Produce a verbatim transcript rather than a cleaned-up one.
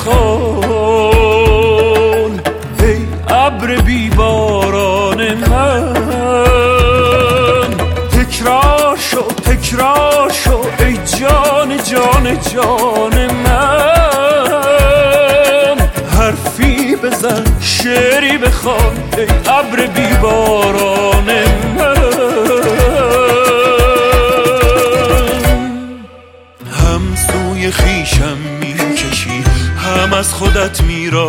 بخوان. ای ابر بی باران من، تکرار شو تکرار شو ای جان جان جان من. حرفی بزن شعری بخوان ای ابر بی باران من. هم سوی خویشم میکشی هم از خودت میرانی،